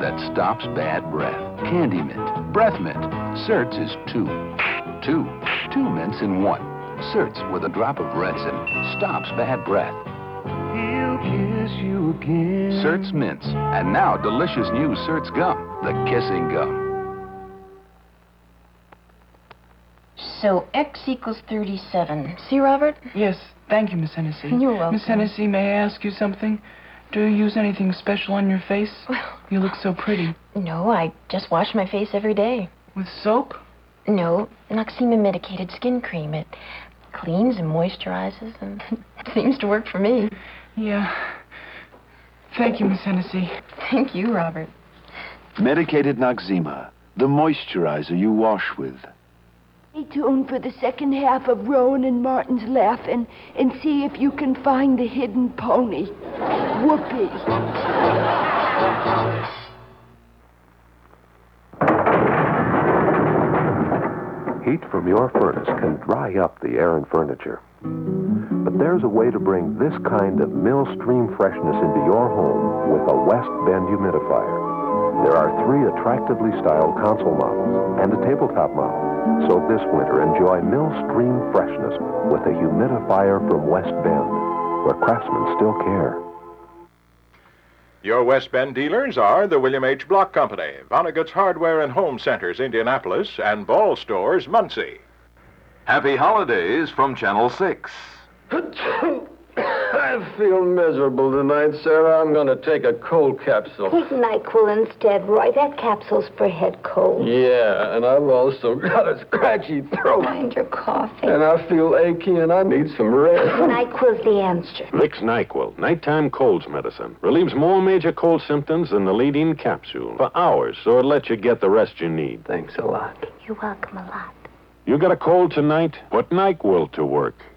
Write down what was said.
that stops bad breath. Candy Mint, Breath Mint. Certs is two. Two mints in one. Certs with a drop of resin stops bad breath. He'll kiss you again. Certs Mints. And now delicious new Certs Gum, the kissing gum. So X equals 37. See, Robert? Yes, thank you, Miss Hennessy. You're welcome. Miss Hennessy, may I ask you something? Do you use anything special on your face? Well, you look so pretty. No, I just wash my face every day. With soap? No, Noxzema medicated skin cream. It cleans and moisturizes, and it seems to work for me. Yeah. Thank you, Miss Hennessy. Thank you, Robert. Medicated Noxzema, the moisturizer you wash with. Stay tuned for the second half of Rowan and Martin's Laugh-In and see if you can find the hidden pony. Whoopee. Heat from your furnace can dry up the air and furniture. But there's a way to bring this kind of mill-stream freshness into your home with a West Bend humidifier. There are 3 attractively styled console models and a tabletop model. So this winter, enjoy mill-stream freshness with a humidifier from West Bend, where craftsmen still care. Your West Bend dealers are the William H. Block Company, Vonnegut's Hardware and Home Centers, Indianapolis, and Ball Stores, Muncie. Happy holidays from Channel 6. I feel miserable tonight, Sarah. I'm going to take a cold capsule. Take NyQuil instead, Roy. That capsule's for head cold. Yeah, and I've also got a scratchy throat. Mind your coughing. And I feel achy and I need some rest. NyQuil's the answer. Mix NyQuil, nighttime colds medicine. Relieves more major cold symptoms than the lead-in capsule. For hours, so it lets you get the rest you need. Thanks a lot. You're welcome a lot. You got a cold tonight? Put NyQuil to work.